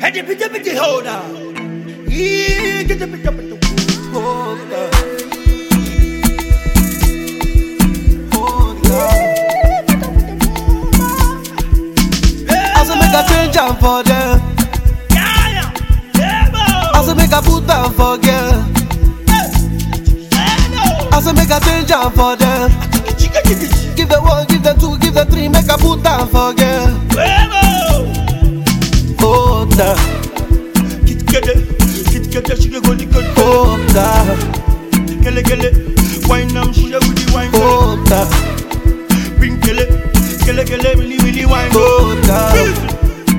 Get the bitty holder. Yeah, get the bitty holder. I say make a change am for them. I say make a put down for girl. I say make a change am for them. Give them one, give them two, give them three, make a put down for girl. Hold down. Hold down. Wine am she with the wine. Hold down. Bring kele, really wine. Hold down.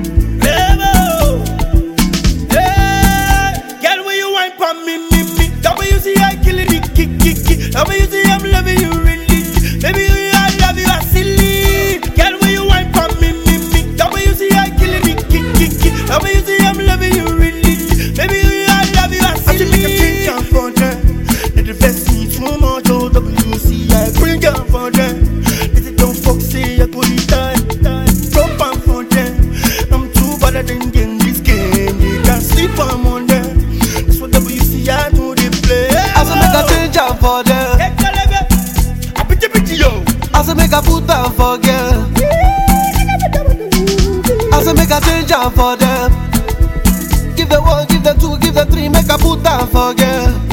Girl, when you wine for me. That way you see I killing it, kick. That way you see I'm loving you really. Baby, I love you, I silly. Girl, when you wine for me. That way you see I killing it, kick. That way you see I'm loving you really. Baby, I love you, I silly. I make a change down for them. They invest me too much, WCI bring down for them. They say don't fuck, say I put it down. Drop on for them. I'm too bad at them in this game. They can't sleep on them. That's what WCI do, they play. I say make a change am for them. I bitty yo. I say make a put down for girl. I say make a change am for them. Give them one, give them two, give them three, make a put down for girl.